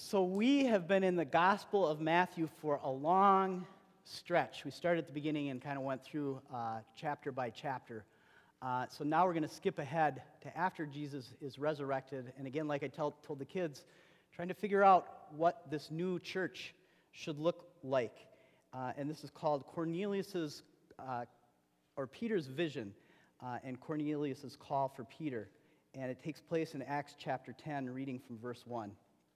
So we have been in the Gospel of Matthew for a long stretch. We started at the beginning and kind of went through chapter by chapter. So now we're going to skip ahead to after Jesus is resurrected. And again, like I told the kids, trying to figure out what this new church should look like. And this is called Cornelius's, or Peter's vision, and Cornelius's call for Peter. And it takes place in Acts chapter 10, reading from verse 1.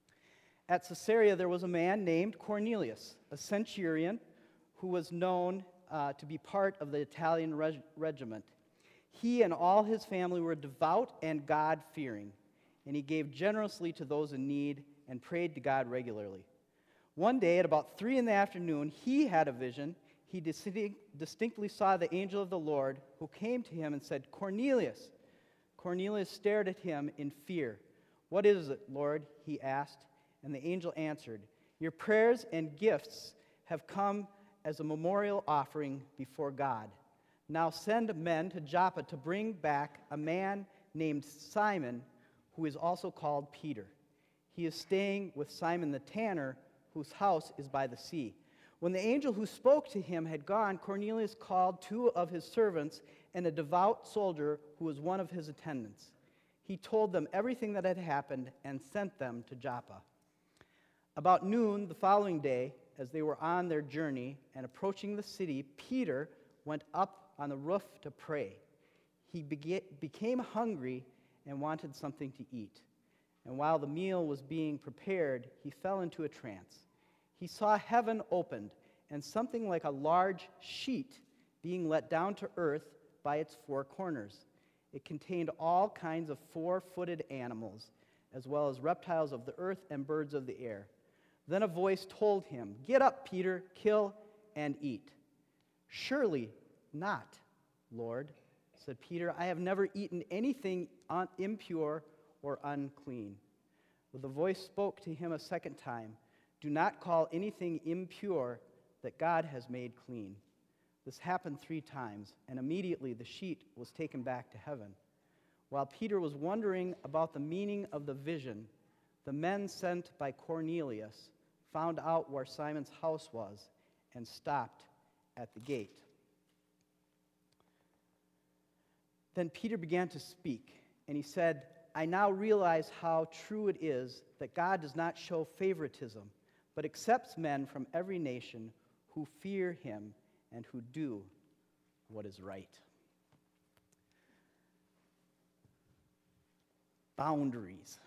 At Caesarea, there was a man named Cornelius, a centurion who was known to be part of the Italian regiment. He and all his family were devout and God-fearing, and he gave generously to those in need and prayed to God regularly. One day, at about 3 p.m, he had a vision. He distinctly saw the angel of the Lord who came to him and said, "Cornelius." Cornelius stared at him in fear. "What is it, Lord?" he asked. And the angel answered, "Your prayers and gifts have come as a memorial offering before God. Now send men to Joppa to bring back a man named Simon, who is also called Peter. He is staying with Simon the tanner, whose house is by the sea." When the angel who spoke to him had gone, Cornelius called 2 of his servants and a devout soldier who was one of his attendants. He told them everything that had happened and sent them to Joppa. About noon the following day, as they were on their journey and approaching the city, Peter went up on the roof to pray. He became hungry and wanted something to eat. And while the meal was being prepared, he fell into a trance. He saw heaven opened and something like a large sheet being let down to earth by its 4 corners. It contained all kinds of 4-footed animals, as well as reptiles of the earth and birds of the air. Then a voice told him, "Get up, Peter, kill and eat." "Surely not, Lord," said Peter. "I have never eaten anything impure or unclean." But the voice spoke to him a second time, "Do not call anything impure that God has made clean." This happened 3 times, and immediately the sheet was taken back to heaven. While Peter was wondering about the meaning of the vision, the men sent by Cornelius found out where Simon's house was and stopped at the gate. Then Peter began to speak, and he said, "I now realize how true it is that God does not show favoritism, but accepts men from every nation who fear him and who do what is right." Boundaries.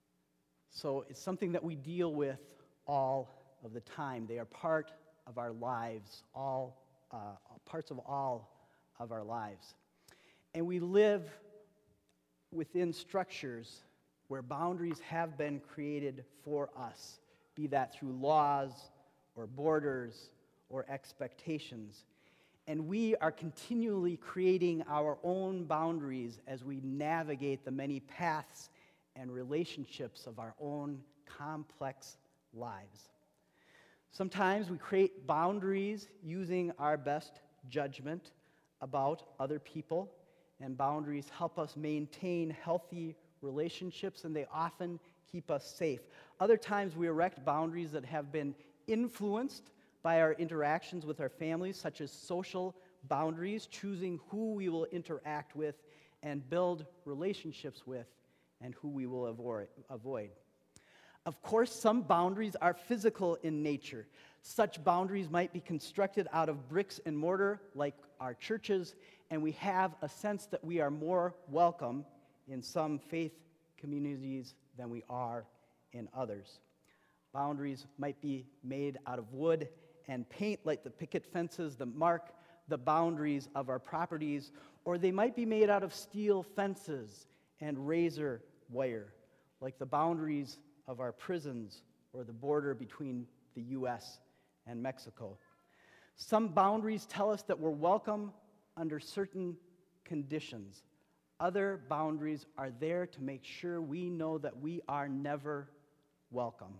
So it's something that we deal with all of the time. They are part of our lives, parts of all of our lives. And we live within structures where boundaries have been created for us, be that through laws or borders or expectations. And we are continually creating our own boundaries as we navigate the many paths and relationships of our own complex lives. Sometimes we create boundaries using our best judgment about other people, and boundaries help us maintain healthy relationships, and they often keep us safe. Other times we erect boundaries that have been influenced by our interactions with our families, such as social boundaries, choosing who we will interact with and build relationships with, and who we will avoid. Of course, some boundaries are physical in nature. Such boundaries might be constructed out of bricks and mortar, like our churches, and we have a sense that we are more welcome in some faith communities than we are in others. Boundaries might be made out of wood and paint, like the picket fences that mark the boundaries of our properties, or they might be made out of steel fences and razor wire, like the boundaries of our prisons or the border between the U.S. and Mexico. Some boundaries tell us that we're welcome under certain conditions. Other boundaries are there to make sure we know that we are never welcome.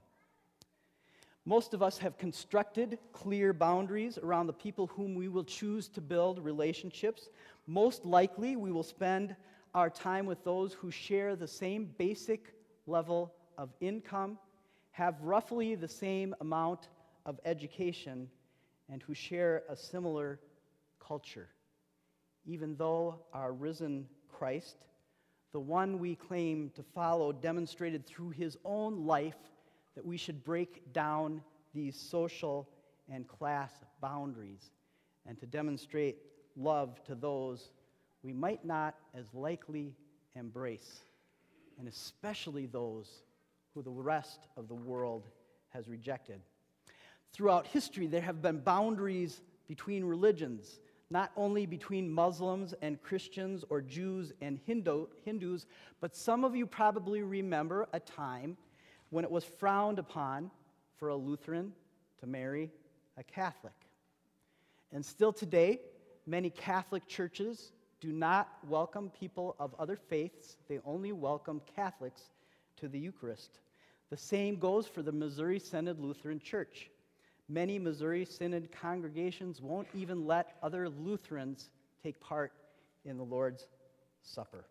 Most of us have constructed clear boundaries around the people whom we will choose to build relationships. Most likely, we will spend our time with those who share the same basic level of income have roughly the same amount of education, and who share a similar culture. Even though our risen Christ, the one we claim to follow, demonstrated through his own life that we should break down these social and class boundaries and to demonstrate love to those we might not as likely embrace, and especially those who the rest of the world has rejected. Throughout history, there have been boundaries between religions, not only between Muslims and Christians or Jews and Hindus, but some of you probably remember a time when it was frowned upon for a Lutheran to marry a Catholic. And still today, many Catholic churches do not welcome people of other faiths. They only welcome Catholics to the Eucharist. The same goes for the Missouri Synod Lutheran Church. Many Missouri Synod congregations won't even let other Lutherans take part in the Lord's Supper.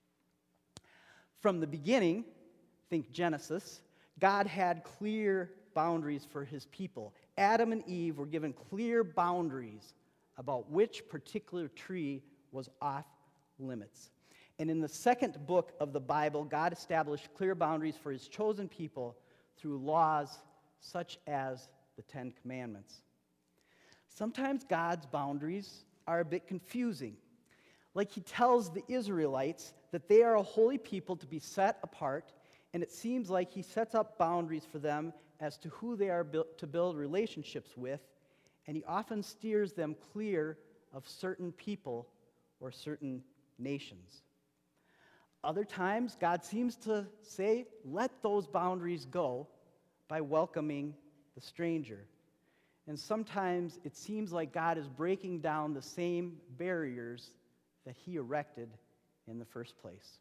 From the beginning, think Genesis, God had clear boundaries for his people. Adam and Eve were given clear boundaries about which particular tree was off limits. And in the second book of the Bible, God established clear boundaries for his chosen people through laws such as the Ten Commandments. Sometimes God's boundaries are a bit confusing. Like he tells the Israelites that they are a holy people to be set apart, and it seems like he sets up boundaries for them as to who they are to build relationships with, and he often steers them clear of certain people or certain nations. Other times, God seems to say, let those boundaries go by welcoming the stranger. And sometimes it seems like God is breaking down the same barriers that he erected in the first place.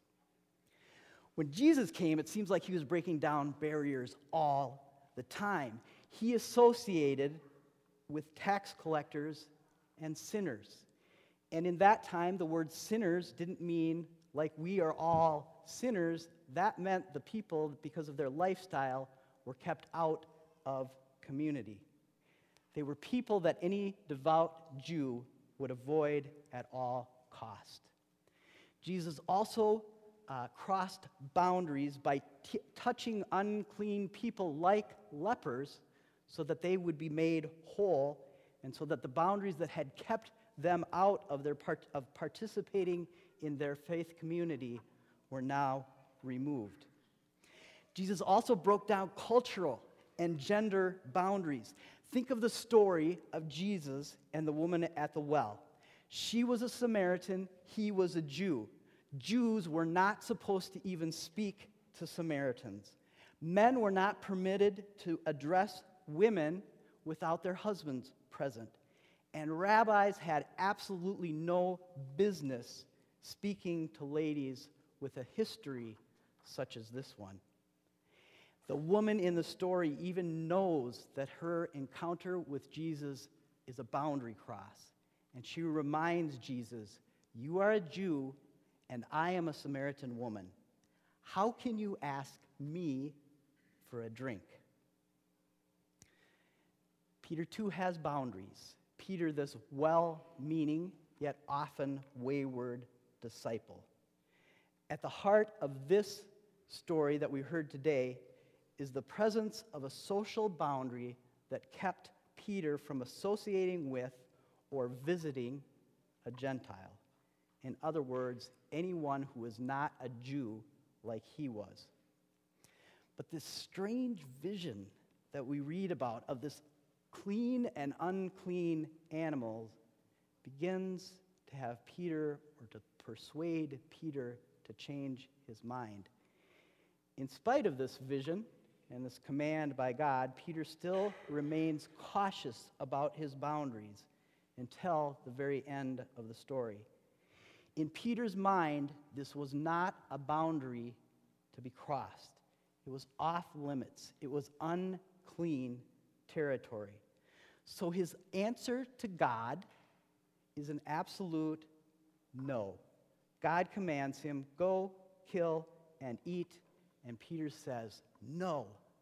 When Jesus came, it seems like he was breaking down barriers all the time. He associated with tax collectors and sinners. And in that time, the word sinners didn't mean like we are all sinners. That meant the people, because of their lifestyle, were kept out of community. They were people that any devout Jew would avoid at all cost. Jesus also crossed boundaries by touching unclean people like lepers so that they would be made whole, and so that the boundaries that had kept them out of participating in their faith community were now removed. Jesus also broke down cultural and gender boundaries. Think of the story of Jesus and the woman at the well. She was a Samaritan, he was a Jew. Jews were not supposed to even speak to Samaritans. Men were not permitted to address women without their husbands present. And rabbis had absolutely no business speaking to ladies with a history such as this one. The woman in the story even knows that her encounter with Jesus is a boundary cross. And she reminds Jesus, "You are a Jew, and I am a Samaritan woman. How can you ask me for a drink?" Peter, too, has boundaries. Peter, this well-meaning, yet often wayward disciple. At the heart of this story that we heard today is the presence of a social boundary that kept Peter from associating with or visiting a Gentile. In other words, anyone who was not a Jew like he was. But this strange vision that we read about of this clean and unclean animals begins to have Peter, or to persuade Peter to change his mind. In spite of this vision and this command by God, Peter still remains cautious about his boundaries until the very end of the story. In Peter's mind, this was not a boundary to be crossed. It was off limits. It was unclean territory. So his answer to God is an absolute no. God commands him, "Go, kill, and eat." And Peter says, "No,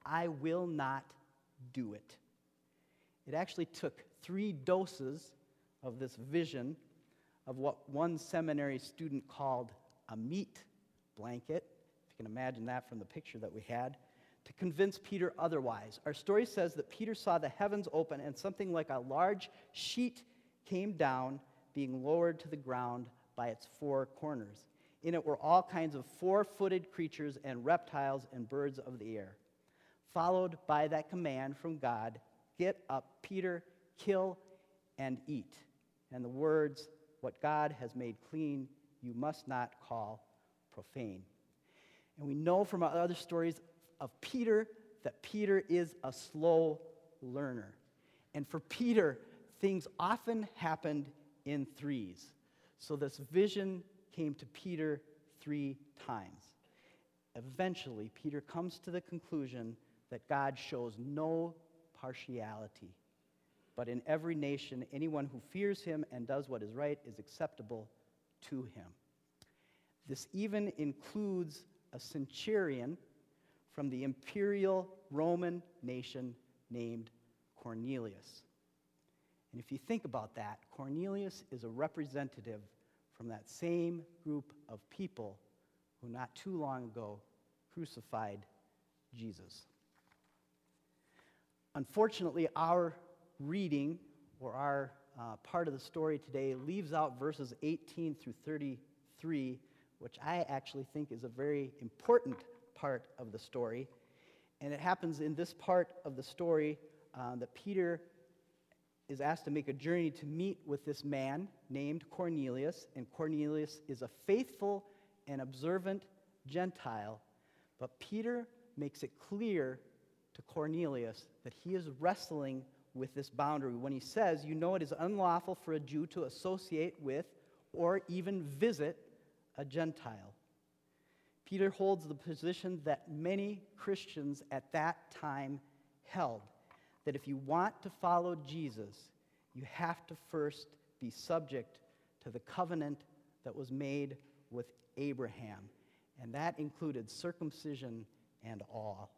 I will not do it. It actually took 3 doses of this vision of what one seminary student called a meat blanket, if you can imagine that from the picture that we had, to convince Peter otherwise. Our story says that Peter saw the heavens open and something like a large sheet came down, being lowered to the ground by its 4 corners. In it were all kinds of 4-footed creatures and reptiles and birds of the air. Followed by that command from God, "Get up, Peter, kill and eat." And the words, "What God has made clean, you must not call profane." And we know from our other stories of Peter that Peter is a slow learner. And for Peter, things often happened in threes. So this vision came to Peter 3 times. Eventually, Peter comes to the conclusion that God shows no partiality, but in every nation, anyone who fears him and does what is right is acceptable to him. This even includes a centurion from the imperial Roman nation named Cornelius. And if you think about that, Cornelius is a representative from that same group of people who not too long ago crucified Jesus. Unfortunately, our reading, or our part of the story today, leaves out verses 18 through 33, which I actually think is a very important part of the story. And it happens in this part of the story that Peter is asked to make a journey to meet with this man named Cornelius. And Cornelius is a faithful and observant Gentile. But Peter makes it clear to Cornelius that he is wrestling with this boundary when he says, "You know it is unlawful for a Jew to associate with or even visit a Gentile." Peter holds the position that many Christians at that time held, that if you want to follow Jesus, you have to first be subject to the covenant that was made with Abraham, and that included circumcision and all.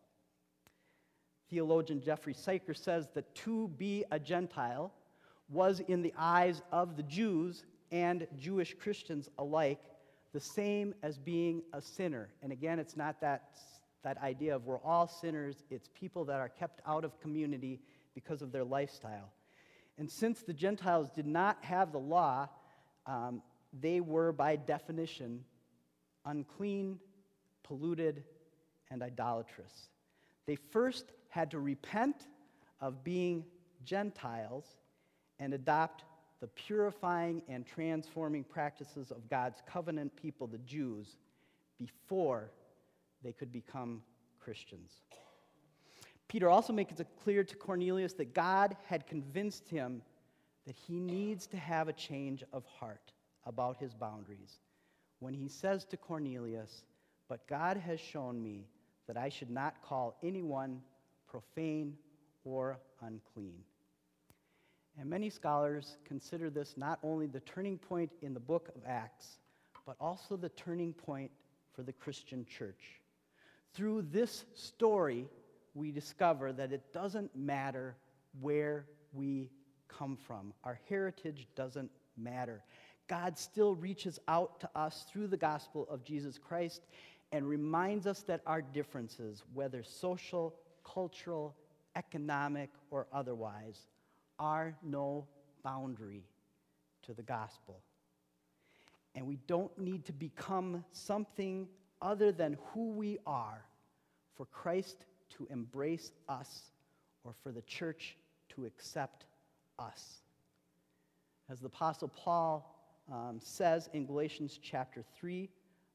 Theologian Jeffrey Syker says that to be a Gentile was, in the eyes of the Jews and Jewish Christians alike, the same as being a sinner. And again, it's not that idea of we're all sinners. It's people that are kept out of community because of their lifestyle. And since the Gentiles did not have the law, they were, by definition, unclean, polluted, and idolatrous. They first had to repent of being Gentiles and adopt the purifying and transforming practices of God's covenant people, the Jews, before they could become Christians. Peter also makes it clear to Cornelius that God had convinced him that he needs to have a change of heart about his boundaries when he says to Cornelius, "But God has shown me that I should not call anyone profane or unclean." And many scholars consider this not only the turning point in the book of Acts, but also the turning point for the Christian church. Through this story, we discover that it doesn't matter where we come from. Our heritage doesn't matter. God still reaches out to us through the gospel of Jesus Christ and reminds us that our differences, whether social, cultural, economic, or otherwise, are no boundary to the gospel. And we don't need to become something other than who we are for Christ to embrace us or for the church to accept us. As the Apostle Paul says in Galatians chapter 3,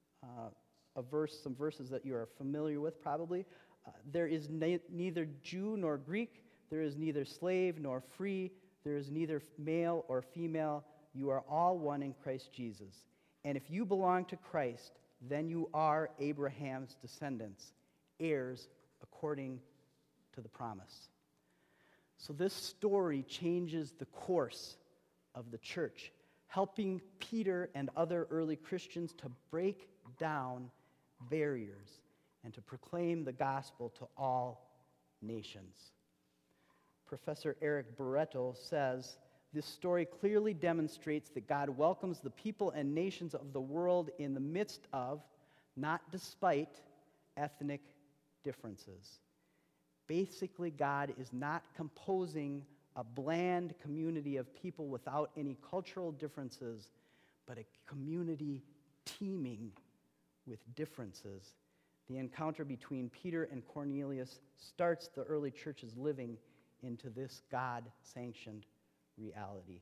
some verses that you are familiar with probably, there is neither Jew nor Greek, there is neither slave nor free, there is neither male or female, you are all one in Christ Jesus. And if you belong to Christ, then you are Abraham's descendants, heirs according to the promise. So this story changes the course of the church, helping Peter and other early Christians to break down barriers and to proclaim the gospel to all nations. Professor Eric Barreto says, this story clearly demonstrates that God welcomes the people and nations of the world in the midst of, not despite, ethnic differences. Basically, God is not composing a bland community of people without any cultural differences, but a community teeming with differences. The encounter between Peter and Cornelius starts the early church's living into this God-sanctioned reality.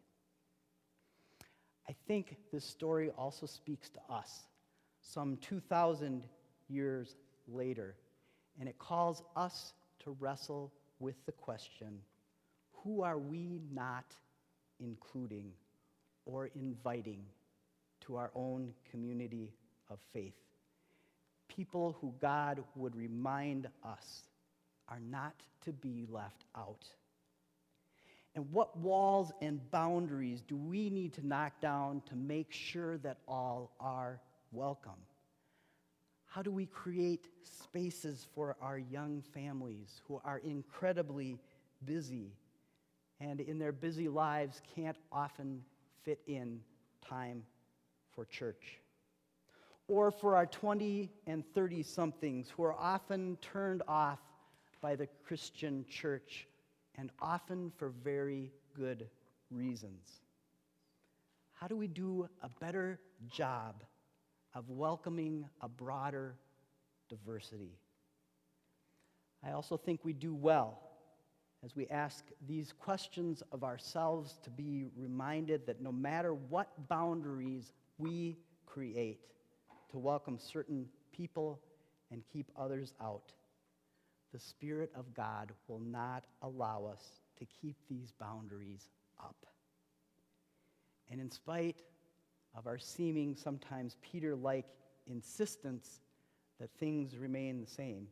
I think this story also speaks to us some 2,000 years later, and it calls us to wrestle with the question, who are we not including or inviting to our own community of faith? People who God would remind us are not to be left out. And what walls and boundaries do we need to knock down to make sure that all are welcome? How do we create spaces for our young families who are incredibly busy and in their busy lives can't often fit in time for church? Or for our 20 and 30-somethings who are often turned off by the Christian church, and often for very good reasons. How do we do a better job of welcoming a broader diversity? I also think we do well as we ask these questions of ourselves to be reminded that no matter what boundaries we create to welcome certain people and keep others out, the Spirit of God will not allow us to keep these boundaries up. And in spite of our seeming, sometimes Peter-like insistence that things remain the same.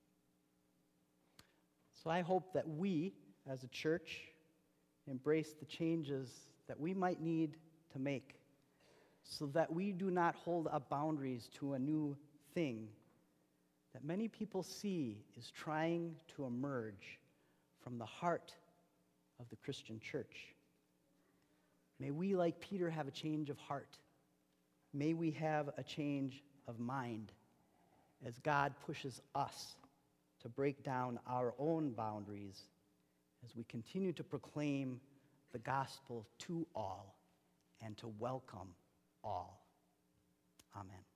So I hope that we, as a church, embrace the changes that we might need to make so that we do not hold up boundaries to a new thing that many people see is trying to emerge from the heart of the Christian church. May we, like Peter, have a change of heart. May we have a change of mind as God pushes us to break down our own boundaries as we continue to proclaim the gospel to all and to welcome all. Amen.